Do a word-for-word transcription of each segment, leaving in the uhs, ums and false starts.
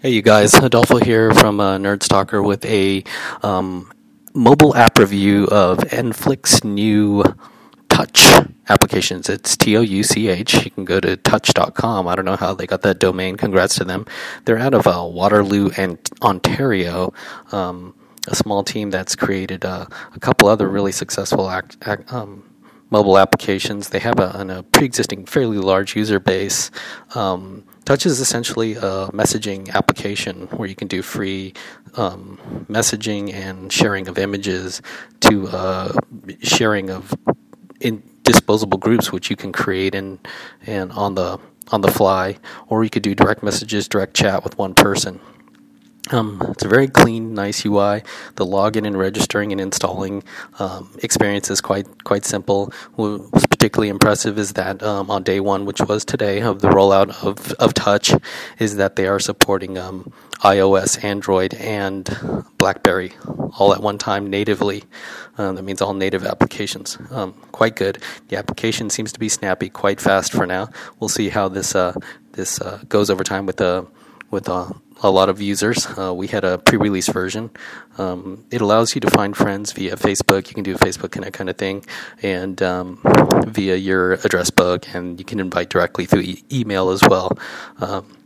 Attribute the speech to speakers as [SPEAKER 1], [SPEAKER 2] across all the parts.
[SPEAKER 1] Hey, you guys, Adolfo here from uh, Nerdstalker with a um, mobile app review of Enflix's new Touch applications. It's T O U C H. You can go to touch dot com. I don't know how they got that domain. Congrats to them. They're out of uh, Waterloo and Ontario. Um, a small team that's created uh, a couple other really successful act, act, um, mobile applications. They have a, a pre-existing fairly large user base. Um, Touch is essentially a messaging application where you can do free um, messaging and sharing of images to uh, sharing of in disposable groups, which you can create and and on the on the fly, or you could do direct messages, direct chat with one person. Um, it's a very clean, nice U I. The login and registering and installing um, experience is quite quite simple. What was particularly impressive is that um, on day one, which was today, of the rollout of, of Touch, is that they are supporting um, iOS, Android, and BlackBerry all at one time natively. Uh, that means all native applications. Um, quite good. The application seems to be snappy, quite fast for now. We'll see how this uh, this uh, goes over time with the with uh, a lot of users. Uh, we had a pre-release version. Um, it allows you to find friends via Facebook. You can do a Facebook Connect kind of thing, and um, via your address book, and you can invite directly through e- email as well. Um,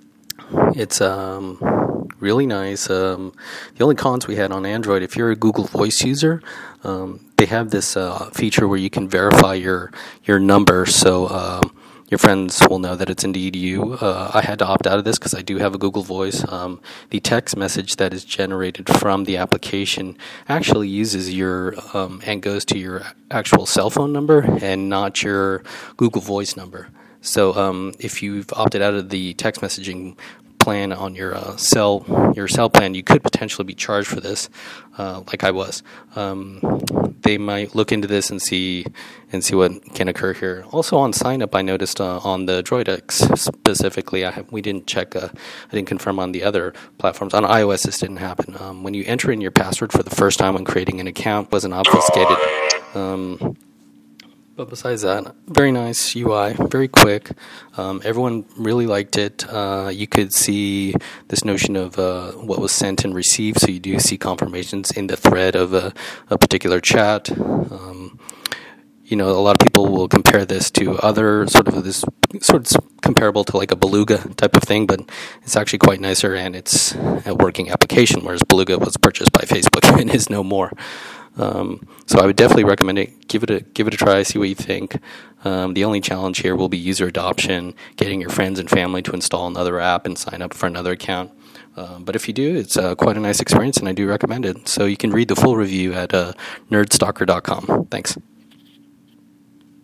[SPEAKER 1] it's um, really nice. Um, the only cons we had on Android, if you're a Google Voice user, um, they have this uh, feature where you can verify your your number. So um, your friends will know that it's indeed you. Uh, I had to opt out of this because I do have a Google Voice. Um, the text message that is generated from the application actually uses your um, and goes to your actual cell phone number and not your Google Voice number. So um, if you've opted out of the text messaging plan on your uh, cell your cell plan, you could potentially be charged for this, uh, like I was. Um, they might look into this and see and see what can occur here. Also on sign up, I noticed uh, on the DroidX specifically, I have, we didn't check, uh, I didn't confirm on the other platforms. On iOS, this didn't happen. Um, when you enter in your password for the first time when creating an account, it wasn't obfuscated. Um, But besides that, very nice U I, very quick. Um, everyone really liked it. Uh, you could see this notion of uh, what was sent and received, so you do see confirmations in the thread of a, a particular chat. Um, you know, a lot of people will compare this to other sort of this sort of comparable to like a Beluga type of thing, but it's actually quite nicer, and it's a working application, whereas Beluga was purchased by Facebook and is no more. Um, so I would definitely recommend it. Give it a give it a try. See what you think. Um, the only challenge here will be user adoption, getting your friends and family to install another app and sign up for another account. Um, but if you do, it's uh, quite a nice experience, and I do recommend it. So you can read the full review at uh, nerdstalker dot com. Thanks.